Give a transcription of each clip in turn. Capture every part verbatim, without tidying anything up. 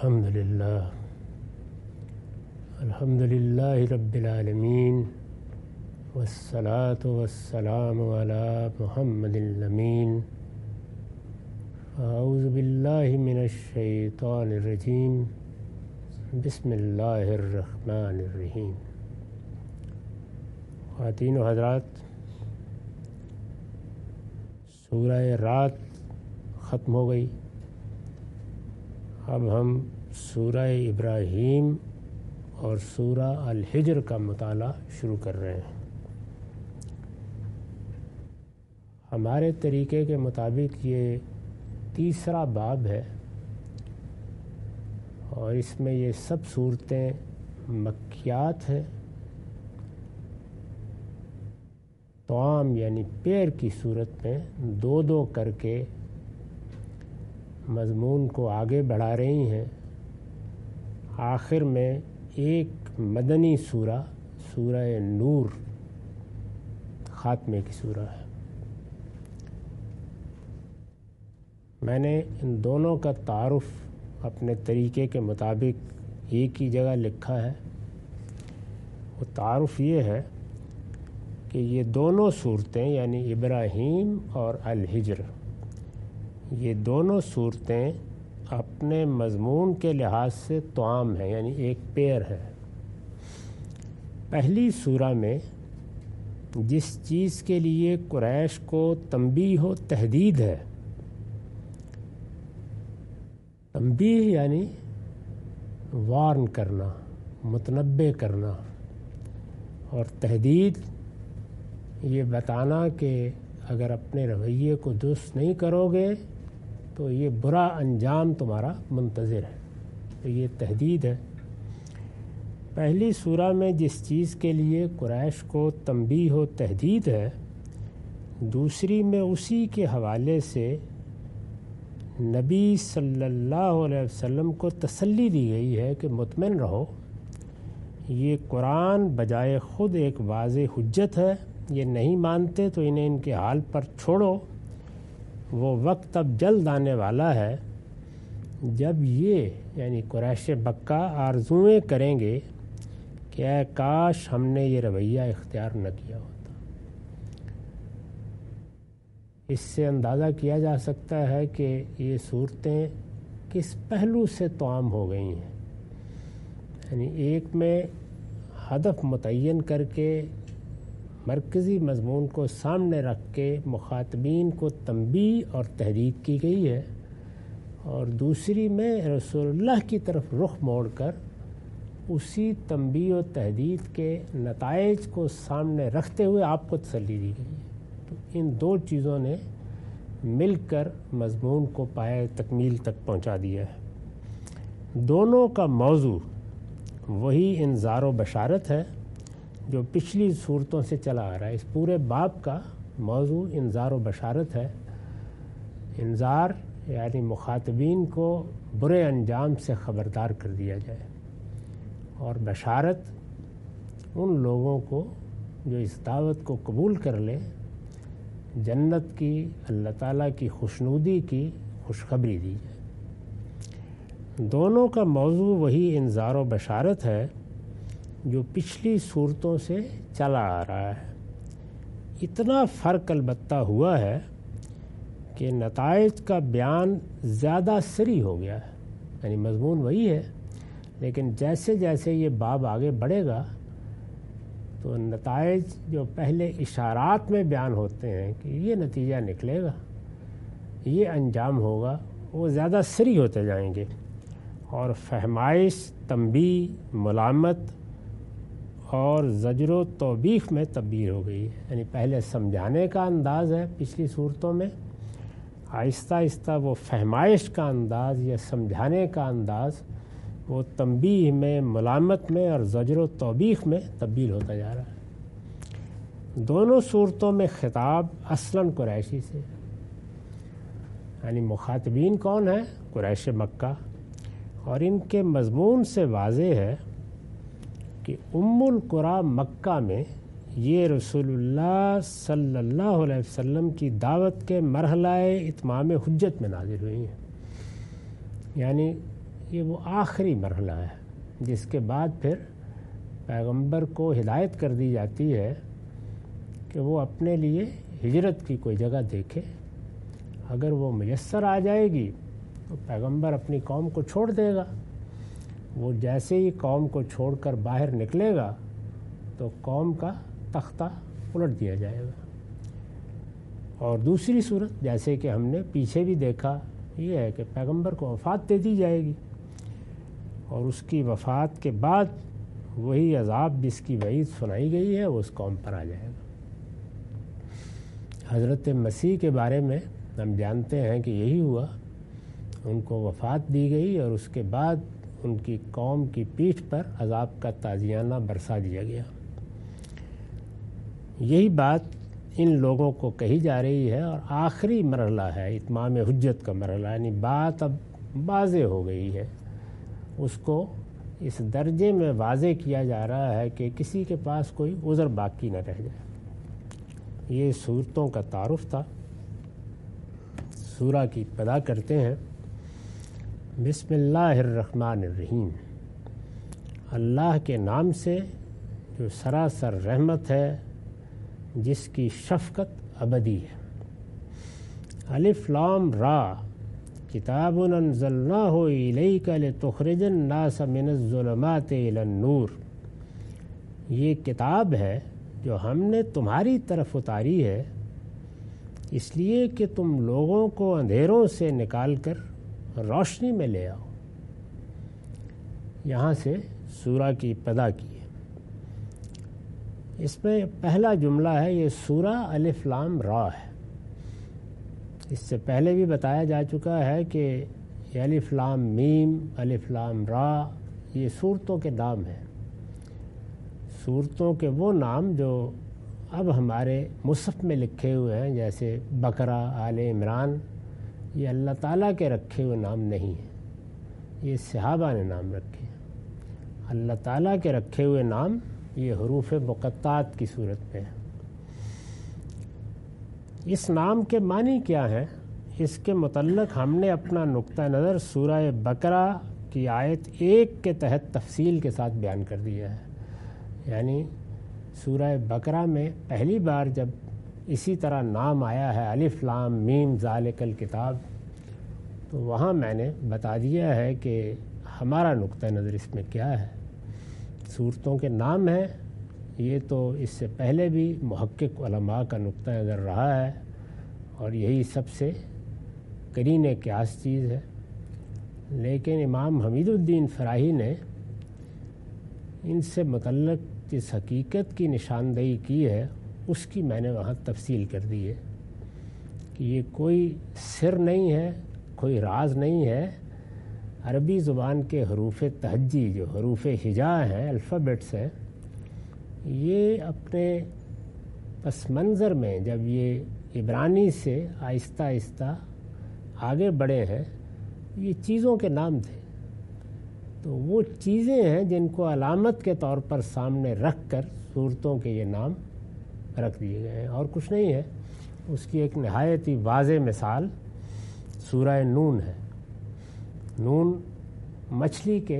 الحمد للہ الحمد للہ رب العالمین والصلاة والسلام علی محمد الامین اعوذ باللہ من الشیطان الرجیم بسم اللہ الرحمن الرحیم۔ خواتین و حضرات، سورہ رات ختم ہو گئی۔ اب ہم سورہ ابراہیم اور سورہ الحجر کا مطالعہ شروع کر رہے ہیں۔ ہمارے طریقے کے مطابق یہ تیسرا باب ہے اور اس میں یہ سب صورتیں مکیات ہیں۔ طعام یعنی پیر کی صورت میں دو دو کر کے مضمون کو آگے بڑھا رہی ہیں۔ آخر میں ایک مدنی سورہ سورہ نور خاتمے کی سورہ ہے۔ میں نے ان دونوں کا تعارف اپنے طریقے کے مطابق ایک ہی جگہ لکھا ہے۔ وہ تعارف یہ ہے کہ یہ دونوں صورتیں یعنی ابراہیم اور الحجر، یہ دونوں صورتیں اپنے مضمون کے لحاظ سے طعام ہیں، یعنی ایک پیر ہے۔ پہلی سورہ میں جس چیز کے لیے قریش کو تنبیہ و تحدید ہے، تنبیہ یعنی وارن کرنا، متنبہ کرنا، اور تحدید یہ بتانا کہ اگر اپنے رویے کو درست نہیں کرو گے تو یہ برا انجام تمہارا منتظر ہے، تو یہ تحدید ہے۔ پہلی سورہ میں جس چیز کے لیے قریش کو تنبیہ و تحدید ہے، دوسری میں اسی کے حوالے سے نبی صلی اللہ علیہ وسلم کو تسلی دی گئی ہے کہ مطمئن رہو، یہ قرآن بجائے خود ایک واضح حجت ہے، یہ نہیں مانتے تو انہیں ان کے حال پر چھوڑو، وہ وقت اب جلد آنے والا ہے جب یہ یعنی قریش مکہ آرزوئیں کریں گے کہ اے کاش ہم نے یہ رویہ اختیار نہ کیا ہوتا۔ اس سے اندازہ کیا جا سکتا ہے کہ یہ صورتیں کس پہلو سے طعام ہو گئی ہیں۔ یعنی ایک میں ہدف متعین کر کے مرکزی مضمون کو سامنے رکھ کے مخاطبین کو تنبیہ اور تحدید کی گئی ہے، اور دوسری میں رسول اللہ کی طرف رخ موڑ کر اسی تنبیہ و تحدید کے نتائج کو سامنے رکھتے ہوئے آپ کو تسلی دی گئی ہے۔ تو ان دو چیزوں نے مل کر مضمون کو پائے تکمیل تک پہنچا دیا ہے۔ دونوں کا موضوع وہی انذار و بشارت ہے جو پچھلی صورتوں سے چلا آ رہا ہے۔ اس پورے باب کا موضوع انذار و بشارت ہے۔ انذار یعنی مخاطبین کو برے انجام سے خبردار کر دیا جائے، اور بشارت ان لوگوں کو جو اس دعوت کو قبول کر لیں، جنت کی، اللہ تعالیٰ کی خوشنودی کی خوشخبری دی جائے۔ دونوں کا موضوع وہی انذار و بشارت ہے جو پچھلی صورتوں سے چلا آ رہا ہے۔ اتنا فرق البتہ ہوا ہے کہ نتائج کا بیان زیادہ سری ہو گیا ہے، یعنی مضمون وہی ہے، لیکن جیسے جیسے یہ باب آگے بڑھے گا تو نتائج جو پہلے اشارات میں بیان ہوتے ہیں کہ یہ نتیجہ نکلے گا، یہ انجام ہوگا، وہ زیادہ سری ہوتے جائیں گے، اور فہمائش، تنبیہ، ملامت اور زجر و توبیخ میں تبدیل ہو گئی ہے۔ یعنی پہلے سمجھانے کا انداز ہے پچھلی صورتوں میں، آہستہ آہستہ وہ فہمائش کا انداز یا سمجھانے کا انداز وہ تنبیہ میں، ملامت میں اور زجر و توبیخ میں تبدیل ہوتا جا رہا ہے۔ دونوں صورتوں میں خطاب اصلاً قریشی سے، یعنی مخاطبین کون ہیں؟ قریش مکہ، اور ان کے مضمون سے واضح ہے کہ ام القریٰ مکہ میں یہ رسول اللہ صلی اللہ علیہ وسلم کی دعوت کے مرحلہ اتمام حجت میں نازل ہوئی ہیں۔ یعنی یہ وہ آخری مرحلہ ہے جس کے بعد پھر پیغمبر کو ہدایت کر دی جاتی ہے کہ وہ اپنے لیے ہجرت کی کوئی جگہ دیکھے. اگر وہ میسر آ جائے گی تو پیغمبر اپنی قوم کو چھوڑ دے گا. وہ جیسے ہی قوم کو چھوڑ کر باہر نکلے گا تو قوم کا تختہ الٹ دیا جائے گا. اور دوسری صورت جیسے کہ ہم نے پیچھے بھی دیکھا یہ ہے کہ پیغمبر کو وفات دے دی جائے گی اور اس کی وفات کے بعد وہی عذاب جس کی وعید سنائی گئی ہے وہ اس قوم پر آ جائے گا. حضرت مسیح کے بارے میں ہم جانتے ہیں کہ یہی ہوا. ان کو وفات دی گئی اور اس کے بعد ان کی قوم کی پیٹھ پر عذاب کا تازیانہ برسا دیا گیا. یہی بات ان لوگوں کو کہی جا رہی ہے اور آخری مرحلہ ہے اتمام حجت کا مرحلہ. یعنی بات اب واضح ہو گئی ہے. اس کو اس درجے میں واضح کیا جا رہا ہے کہ کسی کے پاس کوئی عذر باقی نہ رہ جائے. یہ صورتوں کا تعارف تھا. سورہ کی ابتدا کرتے ہیں بسم اللہ الرحمن الرحیم. اللہ کے نام سے جو سراسر رحمت ہے جس کی شفقت ابدی ہے. الف لام را کتاب انزلناہ الیک لتخرج الناس من الظلمات الی النور. یہ کتاب ہے جو ہم نے تمہاری طرف اتاری ہے اس لیے کہ تم لوگوں کو اندھیروں سے نکال کر روشنی میں لے آؤ. یہاں سے سورہ کی ابتدا کی ہے. اس میں پہلا جملہ ہے یہ سورہ الف لام را ہے. اس سے پہلے بھی بتایا جا چکا ہے کہ یہ الف لام میم الف لام را یہ صورتوں کے نام ہیں. صورتوں کے وہ نام جو اب ہمارے مصحف میں لکھے ہوئے ہیں جیسے بقرہ آل عمران یہ اللہ تعالیٰ کے رکھے ہوئے نام نہیں ہیں. یہ صحابہ نے نام رکھے. اللہ تعالیٰ کے رکھے ہوئے نام یہ حروف مقطعات کی صورت میں ہے. اس نام کے معنی کیا ہیں اس کے متعلق ہم نے اپنا نقطہ نظر سورہ بقرہ کی آیت ایک کے تحت تفصیل کے ساتھ بیان کر دیا ہے. یعنی سورہ بقرہ میں پہلی بار جب اسی طرح نام آیا ہے الف لام میم ذالک الکتاب تو وہاں میں نے بتا دیا ہے کہ ہمارا نقطہ نظر اس میں کیا ہے. صورتوں کے نام ہیں یہ تو اس سے پہلے بھی محقق علماء کا نقطہ نظر رہا ہے اور یہی سب سے قرین قیاس چیز ہے. لیکن امام حمید الدین فراہی نے ان سے متعلق جس حقیقت کی نشاندہی کی ہے اس کی میں نے وہاں تفصیل کر دی ہے کہ یہ کوئی سر نہیں ہے کوئی راز نہیں ہے. عربی زبان کے حروف تہجی جو حروف ہجا ہیں الفابیٹس ہیں یہ اپنے پس منظر میں جب یہ عبرانی سے آہستہ آہستہ آگے بڑھے ہیں یہ چیزوں کے نام تھے. تو وہ چیزیں ہیں جن کو علامت کے طور پر سامنے رکھ کر صورتوں کے یہ نام رکھ دیے گئے ہیں اور کچھ نہیں ہے. اس کی ایک نہایت ہی واضح مثال سورہ نون ہے. نون مچھلی کے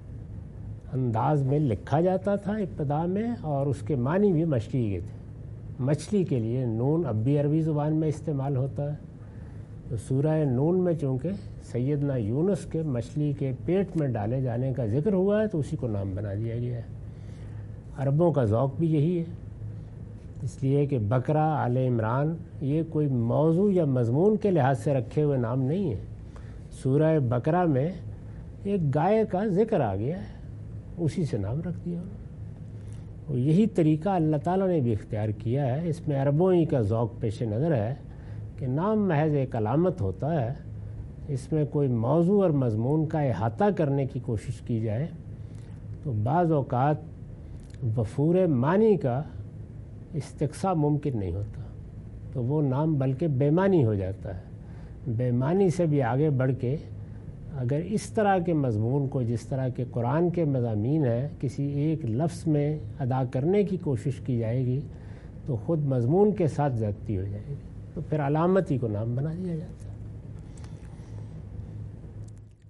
انداز میں لکھا جاتا تھا ابتدا میں اور اس کے معنی بھی مچھلی کے تھے. مچھلی کے لیے نون اب بھی عربی زبان میں استعمال ہوتا ہے. تو سورہ نون میں چونکہ سیدنا یونس کے مچھلی کے پیٹ میں ڈالے جانے کا ذکر ہوا ہے تو اسی کو نام بنا دیا گیا ہے. عربوں کا ذوق بھی یہی ہے اس لیے کہ بقرہ آل عمران یہ کوئی موضوع یا مضمون کے لحاظ سے رکھے ہوئے نام نہیں ہیں. سورہ بقرہ میں ایک گائے کا ذکر آ گیا ہے اسی سے نام رکھ دیا. اور یہی طریقہ اللہ تعالیٰ نے بھی اختیار کیا ہے. اس میں عربوں ہی کا ذوق پیش نظر ہے کہ نام محض ایک علامت ہوتا ہے. اس میں کوئی موضوع اور مضمون کا احاطہ کرنے کی کوشش کی جائے تو بعض اوقات وفور معنی کا استقصا ممکن نہیں ہوتا تو وہ نام بلکہ بے معنی ہو جاتا ہے. بے معنی سے بھی آگے بڑھ کے اگر اس طرح کے مضمون کو جس طرح کے قرآن کے مضامین ہیں کسی ایک لفظ میں ادا کرنے کی کوشش کی جائے گی تو خود مضمون کے ساتھ زیادتی ہو جائے گی تو پھر علامت ہی کو نام بنا دیا جاتا ہے.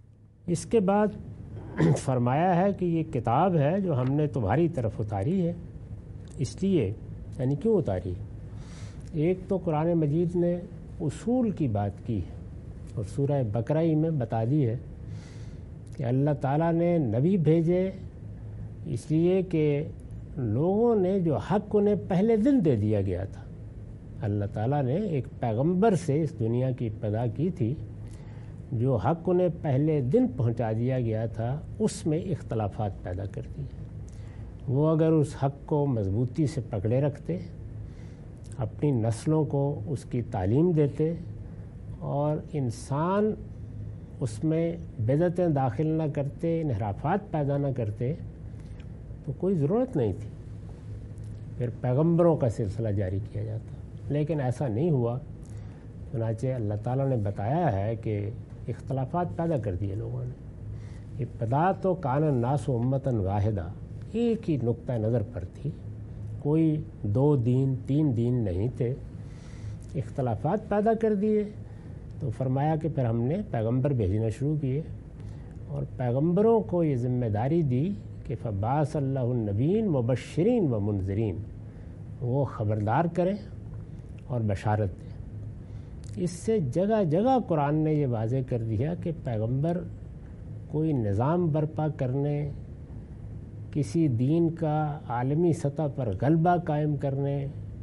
اس کے بعد فرمایا ہے کہ یہ کتاب ہے جو ہم نے تمہاری طرف اتاری ہے، اس لیے یعنی کیوں اتاری؟ ایک تو قرآن مجید نے اصول کی بات کی ہے اور سورہ بقرہ ہی میں بتا دی ہے کہ اللہ تعالیٰ نے نبی بھیجے اس لیے کہ لوگوں نے جو حق انہیں پہلے دن دے دیا گیا تھا، اللہ تعالیٰ نے ایک پیغمبر سے اس دنیا کی ابتدا کی تھی، جو حق انہیں پہلے دن پہنچا دیا گیا تھا اس میں اختلافات پیدا کر دیے۔ وہ اگر اس حق کو مضبوطی سے پکڑے رکھتے، اپنی نسلوں کو اس کی تعلیم دیتے اور انسان اس میں بدعتیں داخل نہ کرتے، انحرافات پیدا نہ کرتے، تو کوئی ضرورت نہیں تھی پھر پیغمبروں کا سلسلہ جاری کیا جاتا۔ لیکن ایسا نہیں ہوا، چنانچہ اللہ تعالیٰ نے بتایا ہے کہ اختلافات پیدا کر دیے لوگوں نے۔ ابتدا تو کان الناس امتاً واحدہ، ایک ہی نقطہ نظر پر تھی، کوئی دو دین تین دین نہیں تھے، اختلافات پیدا کر دیے تو فرمایا کہ پھر ہم نے پیغمبر بھیجنا شروع کیے اور پیغمبروں کو یہ ذمہ داری دی کہ فبعث اللہ النبیین مبشرین و منذرین، وہ خبردار کریں اور بشارت دیں۔ اس سے جگہ جگہ قرآن نے یہ واضح کر دیا کہ پیغمبر کوئی نظام برپا کرنے، کسی دین کا عالمی سطح پر غلبہ قائم کرنے،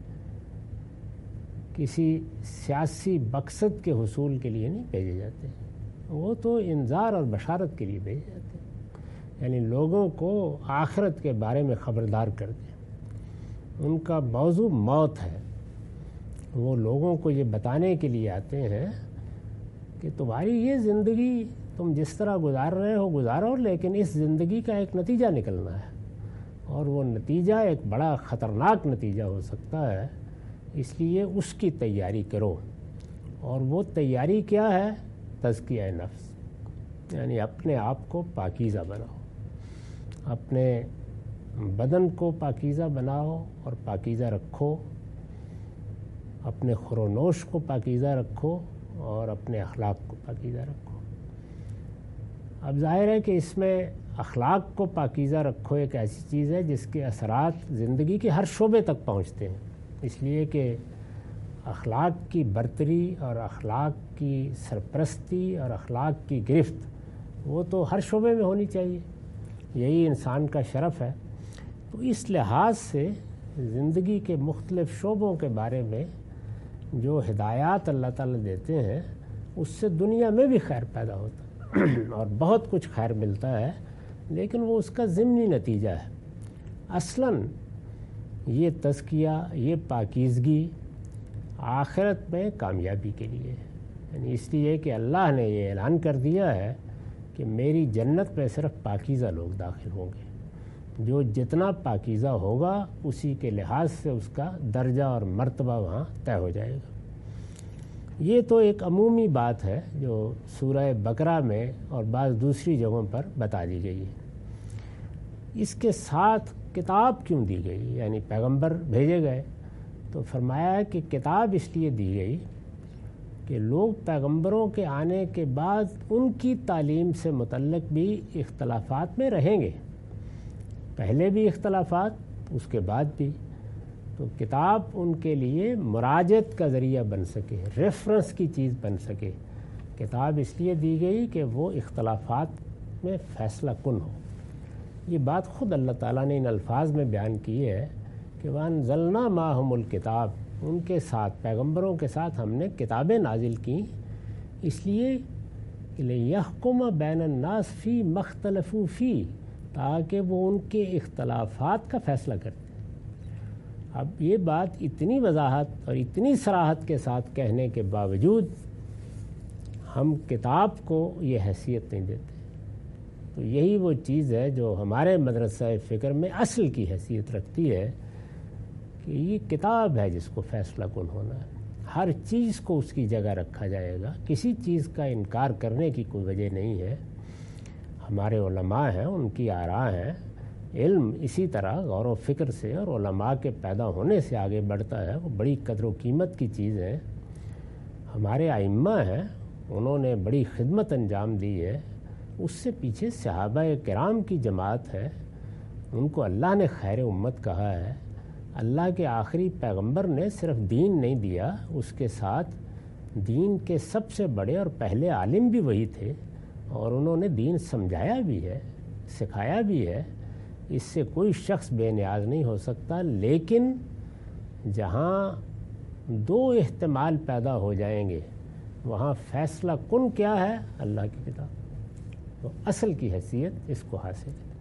کسی سیاسی مقصد کے حصول کے لیے نہیں بھیجے جاتے، وہ تو انذار اور بشارت کے لیے بھیجے جاتے ہیں، یعنی لوگوں کو آخرت کے بارے میں خبردار کر دیں۔ ان کا موضوع موت ہے، وہ لوگوں کو یہ بتانے کے لیے آتے ہیں کہ تمہاری یہ زندگی تم جس طرح گزار رہے ہو گزارو، لیکن اس زندگی کا ایک نتیجہ نکلنا ہے اور وہ نتیجہ ایک بڑا خطرناک نتیجہ ہو سکتا ہے، اس لیے اس کی تیاری کرو۔ اور وہ تیاری کیا ہے؟ تزکیہ نفس، یعنی اپنے آپ کو پاکیزہ بناؤ، اپنے بدن کو پاکیزہ بناؤ اور پاکیزہ رکھو، اپنے خورونوش کو پاکیزہ رکھو اور اپنے اخلاق کو پاکیزہ رکھو۔ اب ظاہر ہے کہ اس میں اخلاق کو پاکیزہ رکھو ایک ایسی چیز ہے جس کے اثرات زندگی کے ہر شعبے تک پہنچتے ہیں، اس لیے کہ اخلاق کی برتری اور اخلاق کی سرپرستی اور اخلاق کی گرفت وہ تو ہر شعبے میں ہونی چاہیے، یہی انسان کا شرف ہے۔ تو اس لحاظ سے زندگی کے مختلف شعبوں کے بارے میں جو ہدایات اللہ تعالیٰ دیتے ہیں اس سے دنیا میں بھی خیر پیدا ہوتا ہے اور بہت کچھ خیر ملتا ہے، لیکن وہ اس کا ضمنی نتیجہ ہے۔ اصلاً یہ تزکیہ، یہ پاکیزگی آخرت میں کامیابی کے لیے ہے، یعنی اس لیے کہ اللہ نے یہ اعلان کر دیا ہے کہ میری جنت میں صرف پاکیزہ لوگ داخل ہوں گے، جو جتنا پاکیزہ ہوگا اسی کے لحاظ سے اس کا درجہ اور مرتبہ وہاں طے ہو جائے گا۔ یہ تو ایک عمومی بات ہے جو سورہ بقرہ میں اور بعض دوسری جگہوں پر بتا دی گئی ہے۔ اس کے ساتھ کتاب کیوں دی گئی، یعنی پیغمبر بھیجے گئے، تو فرمایا ہے کہ کتاب اس لیے دی گئی کہ لوگ پیغمبروں کے آنے کے بعد ان کی تعلیم سے متعلق بھی اختلافات میں رہیں گے، پہلے بھی اختلافات اس کے بعد بھی، تو کتاب ان کے لیے مراجعت کا ذریعہ بن سکے، ریفرنس کی چیز بن سکے۔ کتاب اس لیے دی گئی کہ وہ اختلافات میں فیصلہ کن ہو۔ یہ بات خود اللہ تعالیٰ نے ان الفاظ میں بیان کی ہے کہ وَأَنزَلْنَا مَعَهُمُ الْكِتَابَ، ان کے ساتھ پیغمبروں کے ساتھ ہم نے کتابیں نازل کیں، اس لیے کہ لِيَحْكُمَ بَيْنَ النَّاسِ فِي مَا اخْتَلَفُوا فِيهِ، تاکہ وہ ان کے اختلافات کا فیصلہ کرتے ہیں۔ اب یہ بات اتنی وضاحت اور اتنی صراحت کے ساتھ کہنے کے باوجود ہم کتاب کو یہ حیثیت نہیں دیتے، تو یہی وہ چیز ہے جو ہمارے مدرسہ فکر میں اصل کی حیثیت رکھتی ہے کہ یہ کتاب ہے جس کو فیصلہ کن ہونا ہے، ہر چیز کو اس کی جگہ رکھا جائے گا، کسی چیز کا انکار کرنے کی کوئی وجہ نہیں ہے۔ ہمارے علماء ہیں، ان کی آراء ہیں، علم اسی طرح غور و فکر سے اور علماء کے پیدا ہونے سے آگے بڑھتا ہے، وہ بڑی قدر و قیمت کی چیز ہے۔ ہمارے ائمہ ہیں، انہوں نے بڑی خدمت انجام دی ہے، اس سے پیچھے صحابہ کرام کی جماعت ہے، ان کو اللہ نے خیر امت کہا ہے۔ اللہ کے آخری پیغمبر نے صرف دین نہیں دیا، اس کے ساتھ دین کے سب سے بڑے اور پہلے عالم بھی وہی تھے، اور انہوں نے دین سمجھایا بھی ہے، سکھایا بھی ہے۔ اس سے کوئی شخص بے نیاز نہیں ہو سکتا۔ لیکن جہاں دو احتمال پیدا ہو جائیں گے، وہاں فیصلہ کن کیا ہے؟ اللہ کی کتاب۔ تو اصل کی حیثیت اس کو حاصل ہے،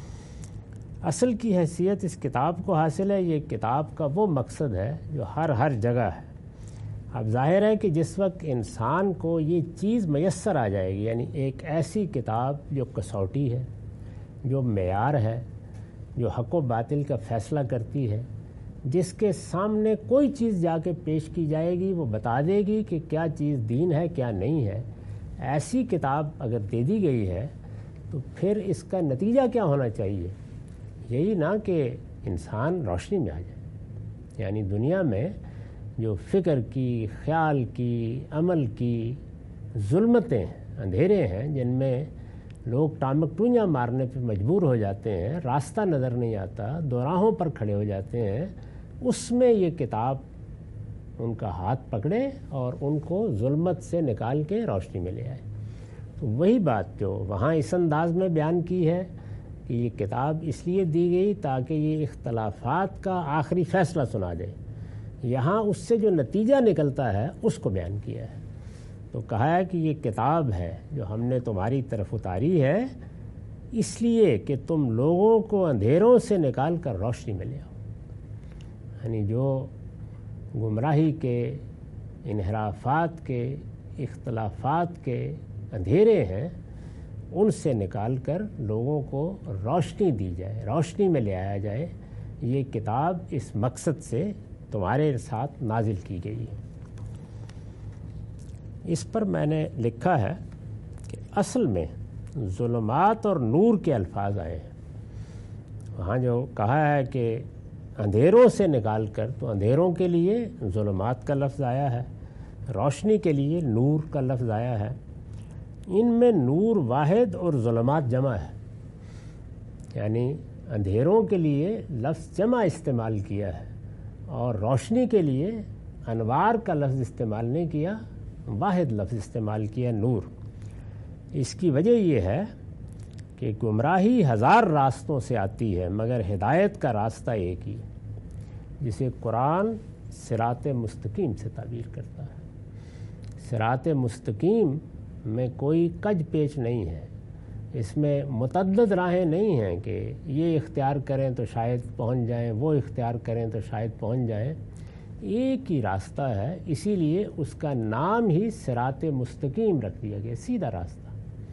اصل کی حیثیت اس کتاب کو حاصل ہے۔ یہ کتاب کا وہ مقصد ہے جو ہر ہر جگہ ہے۔ اب ظاہر ہے کہ جس وقت انسان کو یہ چیز میسر آ جائے گی، یعنی ایک ایسی کتاب جو کسوٹی ہے، جو معیار ہے، جو حق و باطل کا فیصلہ کرتی ہے، جس کے سامنے کوئی چیز جا کے پیش کی جائے گی وہ بتا دے گی کہ کیا چیز دین ہے کیا نہیں ہے، ایسی کتاب اگر دے دی گئی ہے تو پھر اس کا نتیجہ کیا ہونا چاہیے؟ یہی نہ کہ انسان روشنی میں آ جائے، یعنی دنیا میں جو فکر کی، خیال کی، عمل کی ظلمتیں، اندھیرے ہیں، جن میں لوگ ٹامک ٹوئیاں مارنے پہ مجبور ہو جاتے ہیں، راستہ نظر نہیں آتا، دوراہوں پر کھڑے ہو جاتے ہیں، اس میں یہ کتاب ان کا ہاتھ پکڑے اور ان کو ظلمت سے نکال کے روشنی میں لے آئے۔ تو وہی بات جو وہاں اس انداز میں بیان کی ہے کہ یہ کتاب اس لیے دی گئی تاکہ یہ اختلافات کا آخری فیصلہ سنا دے، یہاں اس سے جو نتیجہ نکلتا ہے اس کو بیان کیا ہے۔ تو کہا ہے کہ یہ کتاب ہے جو ہم نے تمہاری طرف اتاری ہے اس لیے کہ تم لوگوں کو اندھیروں سے نکال کر روشنی میں لے آؤ، یعنی جو گمراہی کے، انحرافات کے، اختلافات کے اندھیرے ہیں ان سے نکال کر لوگوں کو روشنی دی جائے، روشنی میں لے آیا جائے۔ یہ کتاب اس مقصد سے تمہارے ساتھ نازل کی گئی ہے۔ اس پر میں نے لکھا ہے کہ اصل میں ظلمات اور نور کے الفاظ آئے ہیں۔ وہاں جو کہا ہے کہ اندھیروں سے نکال کر، تو اندھیروں کے لیے ظلمات کا لفظ آیا ہے، روشنی کے لیے نور کا لفظ آیا ہے۔ ان میں نور واحد اور ظلمات جمع ہے، یعنی اندھیروں کے لیے لفظ جمع استعمال کیا ہے اور روشنی کے لیے انوار کا لفظ استعمال نہیں کیا، واحد لفظ استعمال کیا، نور۔ اس کی وجہ یہ ہے کہ گمراہی ہزار راستوں سے آتی ہے مگر ہدایت کا راستہ ایک ہی، جسے قرآن صراط مستقیم سے تعبیر کرتا ہے۔ صراط مستقیم میں کوئی کج پیچ نہیں ہے، اس میں متعدد راہیں نہیں ہیں کہ یہ اختیار کریں تو شاید پہنچ جائیں، وہ اختیار کریں تو شاید پہنچ جائیں، ایک ہی راستہ ہے۔ اسی لیے اس کا نام ہی صراط مستقیم رکھ دیا گیا، سیدھا راستہ۔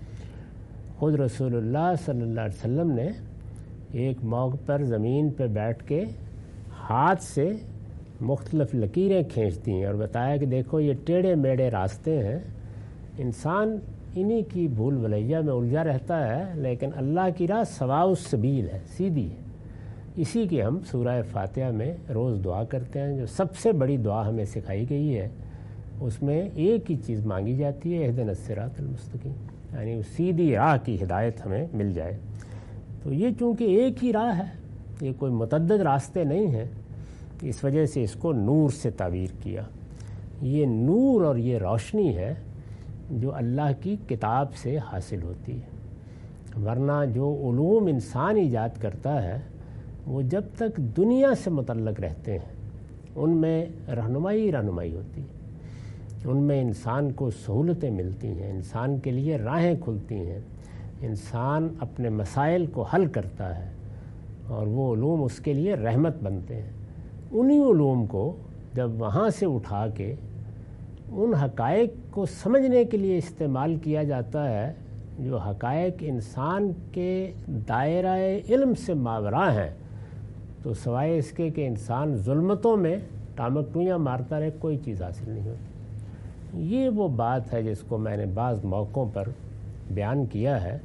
خود رسول اللہ صلی اللہ علیہ وسلم نے ایک موقع پر زمین پہ بیٹھ کے ہاتھ سے مختلف لکیریں کھینچ دیں اور بتایا کہ دیکھو یہ ٹیڑھے میڑھے راستے ہیں، انسان انہی کی بھول بھلیاں میں الجھا رہتا ہے، لیکن اللہ کی راہ سواء السبیل ہے، سیدھی ہے۔ اسی کی ہم سورہ فاتحہ میں روز دعا کرتے ہیں، جو سب سے بڑی دعا ہمیں سکھائی گئی ہے۔ اس میں ایک ہی چیز مانگی جاتی ہے، اہدنا الصراط المستقیم، یعنی اس سیدھی راہ کی ہدایت ہمیں مل جائے۔ تو یہ چونکہ ایک ہی راہ ہے، یہ کوئی متعدد راستے نہیں ہیں، اس وجہ سے اس کو نور سے تعبیر کیا۔ یہ نور اور یہ روشنی ہے جو اللہ کی کتاب سے حاصل ہوتی ہے، ورنہ جو علوم انسان ایجاد کرتا ہے وہ جب تک دنیا سے متعلق رہتے ہیں ان میں رہنمائی رہنمائی ہوتی ہے، ان میں انسان کو سہولتیں ملتی ہیں، انسان کے لیے راہیں کھلتی ہیں، انسان اپنے مسائل کو حل کرتا ہے اور وہ علوم اس کے لیے رحمت بنتے ہیں۔ انہی علوم کو جب وہاں سے اٹھا کے ان حقائق کو سمجھنے کے لیے استعمال کیا جاتا ہے جو حقائق انسان کے دائرہ علم سے ماوراء ہیں، تو سوائے اس کے کہ انسان ظلمتوں میں ٹامک ٹوئیاں مارتا رہے کوئی چیز حاصل نہیں ہوتی۔ یہ وہ بات ہے جس کو میں نے بعض موقعوں پر بیان کیا ہے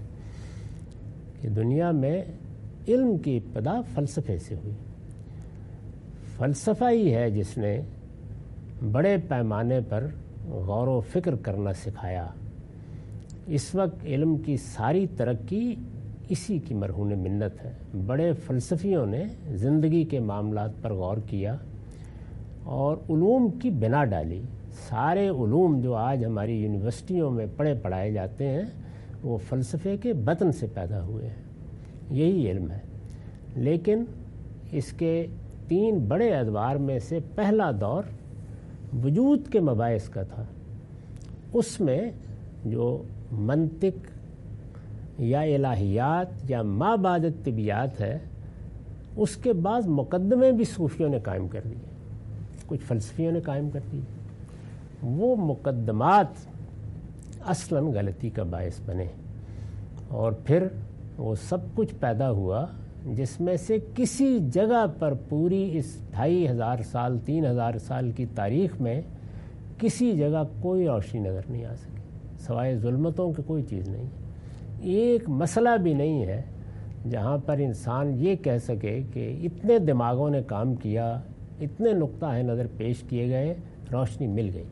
کہ دنیا میں علم کی ابتدا فلسفے سے ہوئی۔ فلسفہ ہی ہے جس نے بڑے پیمانے پر غور و فکر کرنا سکھایا، اس وقت علم کی ساری ترقی اسی کی مرہون منت ہے۔ بڑے فلسفیوں نے زندگی کے معاملات پر غور کیا اور علوم کی بنا ڈالی۔ سارے علوم جو آج ہماری یونیورسٹیوں میں پڑھے پڑھائے جاتے ہیں وہ فلسفے کے بطن سے پیدا ہوئے ہیں، یہی علم ہے۔ لیکن اس کے تین بڑے ادوار میں سے پہلا دور وجود کے مباحث کا تھا۔ اس میں جو منطق یا الہیات یا ما بعد طبیعیات ہے، اس کے بعض مقدمے بھی صوفیوں نے قائم کر دیے، کچھ فلسفیوں نے قائم کر دیے۔ وہ مقدمات اصلاً غلطی کا باعث بنے اور پھر وہ سب کچھ پیدا ہوا جس میں سے کسی جگہ پر پوری اس ڈھائی ہزار سال تین ہزار سال کی تاریخ میں کسی جگہ کوئی روشنی نظر نہیں آ سکی، سوائے ظلمتوں کی کوئی چیز نہیں۔ ایک مسئلہ بھی نہیں ہے جہاں پر انسان یہ کہہ سکے کہ اتنے دماغوں نے کام کیا، اتنے نقطہ نظر پیش کیے گئے، روشنی مل گئی۔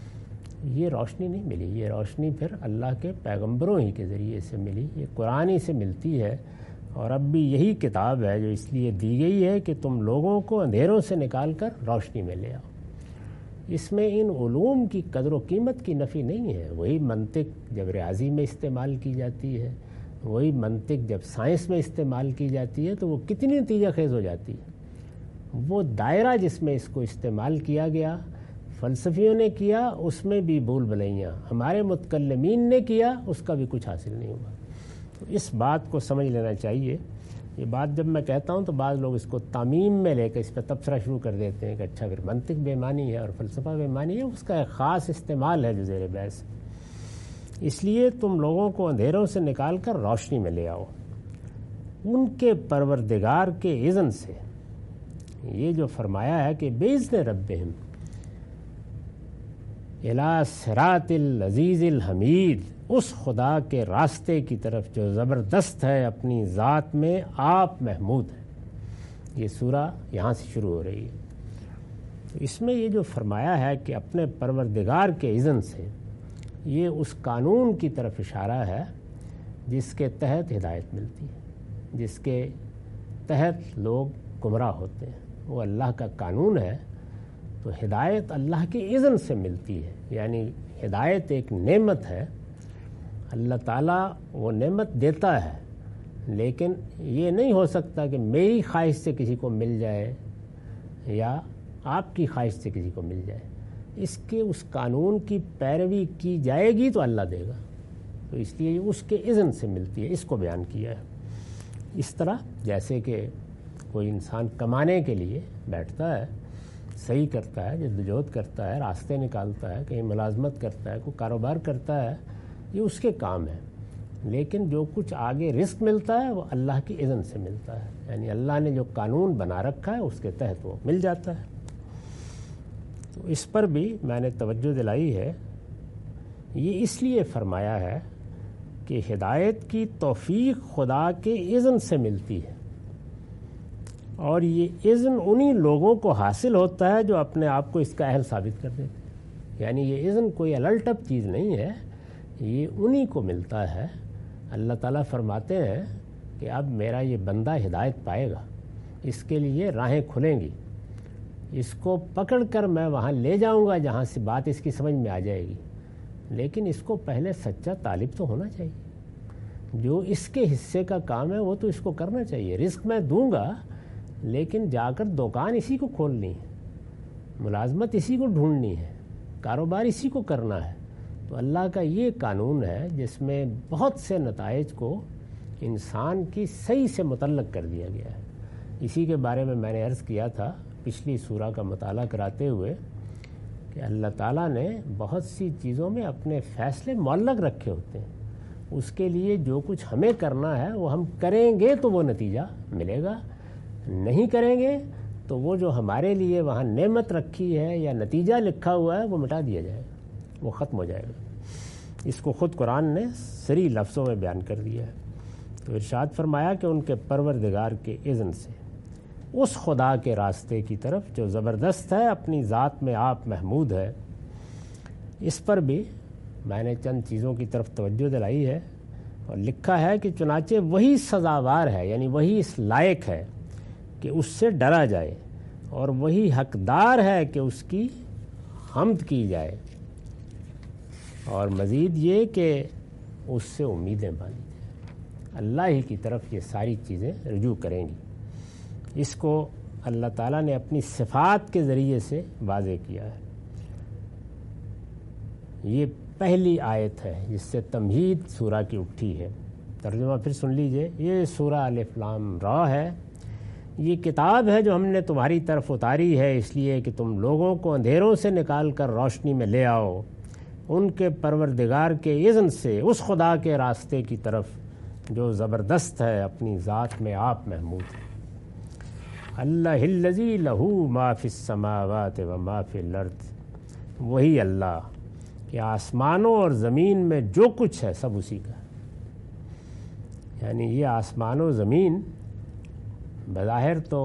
یہ روشنی نہیں ملی، یہ روشنی پھر اللہ کے پیغمبروں ہی کے ذریعے سے ملی، یہ قرآن ہی سے ملتی ہے۔ اور اب بھی یہی کتاب ہے جو اس لیے دی گئی ہے کہ تم لوگوں کو اندھیروں سے نکال کر روشنی میں لے آؤ۔ اس میں ان علوم کی قدر و قیمت کی نفی نہیں ہے۔ وہی منطق جب ریاضی میں استعمال کی جاتی ہے، وہی منطق جب سائنس میں استعمال کی جاتی ہے تو وہ کتنی نتیجہ خیز ہو جاتی ہے۔ وہ دائرہ جس میں اس کو استعمال کیا گیا، فلسفیوں نے کیا، اس میں بھی بھول بھلائیاں، ہمارے متکلمین نے کیا، اس کا بھی کچھ حاصل نہیں ہوا۔ تو اس بات کو سمجھ لینا چاہیے۔ یہ بات جب میں کہتا ہوں تو بعض لوگ اس کو تعمیم میں لے کے اس پہ تبصرہ شروع کر دیتے ہیں کہ اچھا پھر منطق بے معنی ہے اور فلسفہ بے معنی ہے۔ اس کا ایک خاص استعمال ہے جو زیر بحث۔ اس لیے تم لوگوں کو اندھیروں سے نکال کر روشنی میں لے آؤ ان کے پروردگار کے اذن سے۔ یہ جو فرمایا ہے کہ بِإِذْنِ رَبِّهِمْ اِلَىٰ صِرَاطِ الْعَزِيزِ الْحَمِيدِ، اس خدا کے راستے کی طرف جو زبردست ہے، اپنی ذات میں آپ محمود ہے۔ یہ سورہ یہاں سے شروع ہو رہی ہے۔ اس میں یہ جو فرمایا ہے کہ اپنے پروردگار کے اذن سے، یہ اس قانون کی طرف اشارہ ہے جس کے تحت ہدایت ملتی ہے، جس کے تحت لوگ گمراہ ہوتے ہیں۔ وہ اللہ کا قانون ہے۔ تو ہدایت اللہ کے اذن سے ملتی ہے، یعنی ہدایت ایک نعمت ہے، اللہ تعالیٰ وہ نعمت دیتا ہے، لیکن یہ نہیں ہو سکتا کہ میری خواہش سے کسی کو مل جائے یا آپ کی خواہش سے کسی کو مل جائے۔ اس کے اس قانون کی پیروی کی جائے گی تو اللہ دے گا، تو اس لیے اس کے اذن سے ملتی ہے۔ اس کو بیان کیا ہے۔ اس طرح جیسے کہ کوئی انسان کمانے کے لیے بیٹھتا ہے، صحیح کرتا ہے، جدوجہد کرتا ہے، راستے نکالتا ہے، کہیں ملازمت کرتا ہے، کوئی کاروبار کرتا ہے، یہ اس کے کام ہے۔ لیکن جو کچھ آگے رزق ملتا ہے وہ اللہ کی اذن سے ملتا ہے، یعنی اللہ نے جو قانون بنا رکھا ہے اس کے تحت وہ مل جاتا ہے۔ تو اس پر بھی میں نے توجہ دلائی ہے۔ یہ اس لیے فرمایا ہے کہ ہدایت کی توفیق خدا کے اذن سے ملتی ہے، اور یہ اذن انہی لوگوں کو حاصل ہوتا ہے جو اپنے آپ کو اس کا اہل ثابت کر دیتے ہیں۔ یعنی یہ اذن کوئی الٹپ چیز نہیں ہے، یہ انہی کو ملتا ہے۔ اللہ تعالیٰ فرماتے ہیں کہ اب میرا یہ بندہ ہدایت پائے گا، اس کے لیے راہیں کھلیں گی، اس کو پکڑ کر میں وہاں لے جاؤں گا جہاں سے بات اس کی سمجھ میں آ جائے گی، لیکن اس کو پہلے سچا طالب تو ہونا چاہیے۔ جو اس کے حصے کا کام ہے وہ تو اس کو کرنا چاہیے۔ رزق میں دوں گا، لیکن جا کر دکان اسی کو کھولنی ہے، ملازمت اسی کو ڈھونڈنی ہے، کاروبار اسی کو کرنا ہے۔ تو اللہ کا یہ قانون ہے جس میں بہت سے نتائج کو انسان کی صحیح سے متعلق کر دیا گیا ہے۔ اسی کے بارے میں میں نے عرض کیا تھا پچھلی سورہ کا مطالعہ کراتے ہوئے کہ اللہ تعالیٰ نے بہت سی چیزوں میں اپنے فیصلے معلق رکھے ہوتے ہیں۔ اس کے لیے جو کچھ ہمیں کرنا ہے وہ ہم کریں گے تو وہ نتیجہ ملے گا، نہیں کریں گے تو وہ جو ہمارے لیے وہاں نعمت رکھی ہے یا نتیجہ لکھا ہوا ہے وہ مٹا دیا جائے گا، وہ ختم ہو جائے گا۔ اس کو خود قرآن نے صریح لفظوں میں بیان کر دیا ہے۔ تو ارشاد فرمایا کہ ان کے پروردگار کے اذن سے، اس خدا کے راستے کی طرف جو زبردست ہے، اپنی ذات میں آپ محمود ہے۔ اس پر بھی میں نے چند چیزوں کی طرف توجہ دلائی ہے اور لکھا ہے کہ چنانچہ وہی سزاوار ہے، یعنی وہی اس لائق ہے کہ اس سے ڈرا جائے، اور وہی حقدار ہے کہ اس کی حمد کی جائے، اور مزید یہ کہ اس سے امیدیں باندھی جائیں۔ اللہ ہی کی طرف یہ ساری چیزیں رجوع کریں گی۔ اس کو اللہ تعالیٰ نے اپنی صفات کے ذریعے سے واضح کیا ہے۔ یہ پہلی آیت ہے جس سے تمہید سورہ کی اٹھی ہے۔ ترجمہ پھر سن لیجئے۔ یہ سورہ الف لام را ہے، یہ کتاب ہے جو ہم نے تمہاری طرف اتاری ہے اس لیے کہ تم لوگوں کو اندھیروں سے نکال کر روشنی میں لے آؤ، ان کے پروردگار کے اذن سے، اس خدا کے راستے کی طرف جو زبردست ہے، اپنی ذات میں آپ محمود ہے۔ اللہ الذی لہ ما فی السماوات و ما فی الارض، وہی اللہ کہ آسمانوں اور زمین میں جو کچھ ہے سب اسی کا ہے۔ یعنی یہ آسمان و زمین بظاہر تو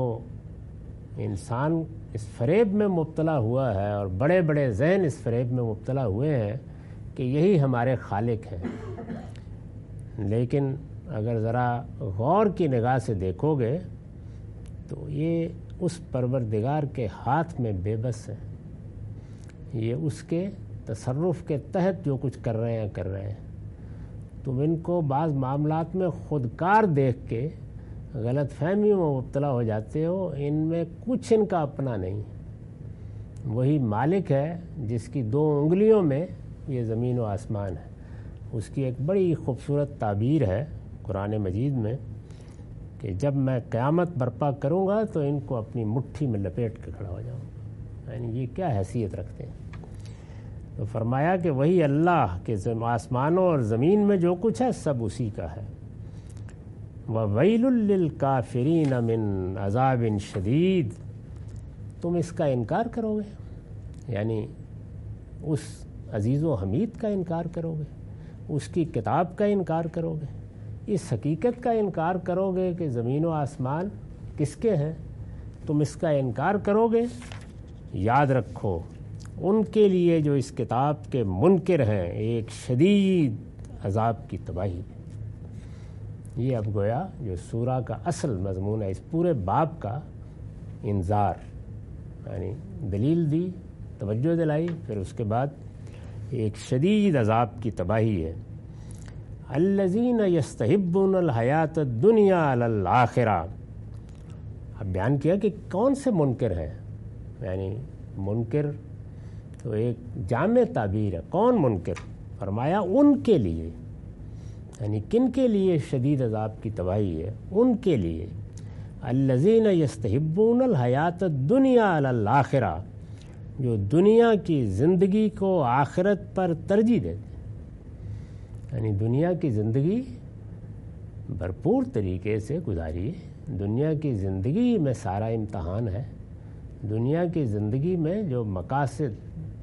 انسان اس فریب میں مبتلا ہوا ہے، اور بڑے بڑے ذہن اس فریب میں مبتلا ہوئے ہیں کہ یہی ہمارے خالق ہیں، لیکن اگر ذرا غور کی نگاہ سے دیکھو گے تو یہ اس پروردگار کے ہاتھ میں بے بس ہے، یہ اس کے تصرف کے تحت جو کچھ کر رہے ہیں کر رہے ہیں۔ تم ان کو بعض معاملات میں خودکار دیکھ کے غلط فہمیوں میں مبتلا ہو جاتے ہو، ان میں کچھ ان کا اپنا نہیں۔ وہی مالک ہے جس کی دو انگلیوں میں یہ زمین و آسمان ہے۔ اس کی ایک بڑی خوبصورت تعبیر ہے قرآن مجید میں کہ جب میں قیامت برپا کروں گا تو ان کو اپنی مٹھی میں لپیٹ کے کھڑا ہو جاؤں گا۔ یعنی یہ کیا حیثیت رکھتے ہیں؟ تو فرمایا کہ وہی اللہ کہ آسمانوں اور زمین میں جو کچھ ہے سب اسی کا ہے۔ وَوَيْلٌ لِّلْكَافِرِينَ مِنْ عَذَابٍ شَدِيدٍ، تم اس کا انکار کرو گے، یعنی اس عزیز و حمید کا انکار کرو گے، اس کی کتاب کا انکار کرو گے، اس حقیقت کا انکار کرو گے کہ زمین و آسمان کس کے ہیں، تم اس کا انکار کرو گے۔ یاد رکھو ان کے لیے جو اس کتاب کے منکر ہیں ایک شدید عذاب کی تباہی۔ یہ اب گویا جو سورہ کا اصل مضمون ہے، اس پورے باب کا انذار، یعنی دلیل دی، توجہ دلائی، پھر اس کے بعد ایک شدید عذاب کی تباہی ہے۔ الذین یستحبون الحیات الدنیا علی الآخرہ، اب بیان کیا کہ کون سے منکر ہیں، یعنی منکر تو ایک جامع تعبیر ہے، کون منکر؟ فرمایا ان کے لیے، یعنی کن کے لیے شدید عذاب کی تباہی ہے؟ ان کے لیے الذین یستحبون الحیات الدنیا علی الآخرہ، جو دنیا کی زندگی کو آخرت پر ترجیح دیتے ہیں۔ یعنی دنیا کی زندگی بھرپور طریقے سے گزاری، دنیا کی زندگی میں سارا امتحان ہے، دنیا کی زندگی میں جو مقاصد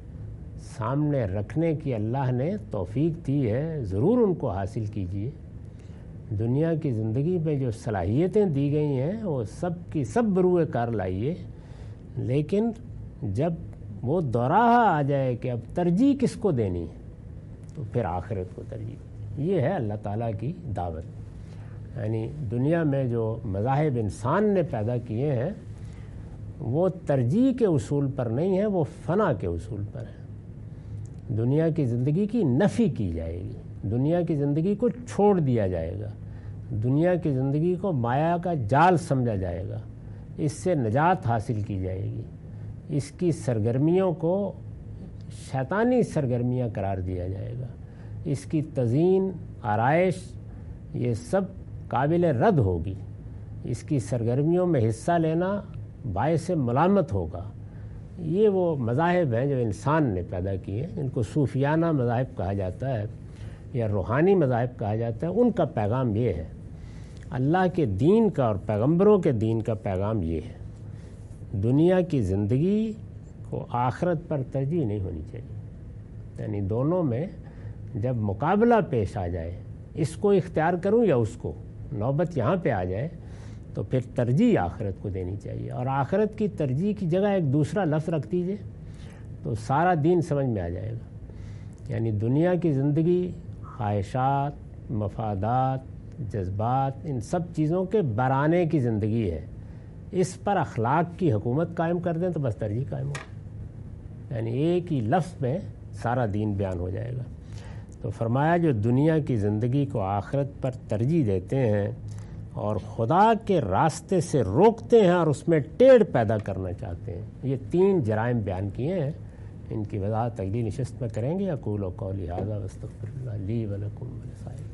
سامنے رکھنے کی اللہ نے توفیق دی ہے ضرور ان کو حاصل کیجیے۔ دنیا کی زندگی میں جو صلاحیتیں دی گئی ہیں وہ سب کی سب بروئے کار لائیے، لیکن جب وہ دوراہا آ جائے کہ اب ترجیح کس کو دینی ہے تو پھر آخرت کو ترجیح۔ یہ ہے اللہ تعالیٰ کی دعوت۔ یعنی دنیا میں جو مذاہب انسان نے پیدا کیے ہیں وہ ترجیح کے اصول پر نہیں ہیں، وہ فنا کے اصول پر ہیں۔ دنیا کی زندگی کی نفی کی جائے گی، دنیا کی زندگی کو چھوڑ دیا جائے گا، دنیا کی زندگی کو مایا کا جال سمجھا جائے گا، اس سے نجات حاصل کی جائے گی، اس کی سرگرمیوں کو شیطانی سرگرمیاں قرار دیا جائے گا، اس کی تزئین، آرائش یہ سب قابل رد ہوگی، اس کی سرگرمیوں میں حصہ لینا باعث ملامت ہوگا۔ یہ وہ مذاہب ہیں جو انسان نے پیدا کیے، ان کو صوفیانہ مذاہب کہا جاتا ہے یا روحانی مذاہب کہا جاتا ہے۔ ان کا پیغام یہ ہے، اللہ کے دین کا اور پیغمبروں کے دین کا پیغام یہ ہے، دنیا کی زندگی کو آخرت پر ترجیح نہیں ہونی چاہیے۔ یعنی دونوں میں جب مقابلہ پیش آ جائے، اس کو اختیار کروں یا اس کو، نوبت یہاں پہ آ جائے تو پھر ترجیح آخرت کو دینی چاہیے، اور آخرت کی ترجیح کی جگہ ایک دوسرا لفظ رکھ دیجئے تو سارا دین سمجھ میں آ جائے گا۔ یعنی دنیا کی زندگی خواہشات، مفادات، جذبات، ان سب چیزوں کے برانے کی زندگی ہے. اس پر اخلاق کی حکومت قائم کر دیں تو بس ترجیح قائم ہو، یعنی ایک ہی لفظ میں سارا دین بیان ہو جائے گا. تو فرمایا جو دنیا کی زندگی کو آخرت پر ترجیح دیتے ہیں اور خدا کے راستے سے روکتے ہیں اور اس میں ٹیڑھ پیدا کرنا چاہتے ہیں، یہ تین جرائم بیان کیے ہیں. ان کی وضاحت اگلی نشست میں کریں گے. اقول قولی ھذا واستغفر اللہ لی ولکم ولسائر